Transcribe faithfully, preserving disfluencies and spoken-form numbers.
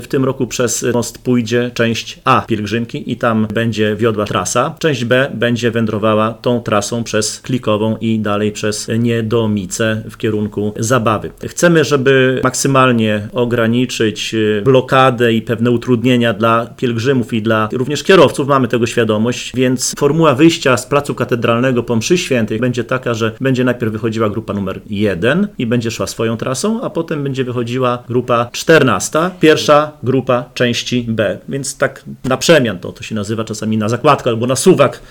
W tym roku przez most pójdzie część A pielgrzymki i tam będzie wiodła trasa. Część B będzie wędrowała tą trasą przez Klikową i dalej przez Niedomice w kierunku Zabawy. Chcemy, żeby maksymalnie ograniczyć blokadę i pewne utrudnienia dla pielgrzymów i dla również kierowców. Mamy tego świadomość, więc formuła wyjścia z Placu Katedralnego po mszy świętej będzie taka, że będzie najpierw wychodziła grupa numer jeden i będzie szła swoją trasą, a potem będzie wychodziła grupa czternasta, pierwsza grupa części B. Więc tak na przemian to, to się nazywa czasami na zakładkę albo na suwak.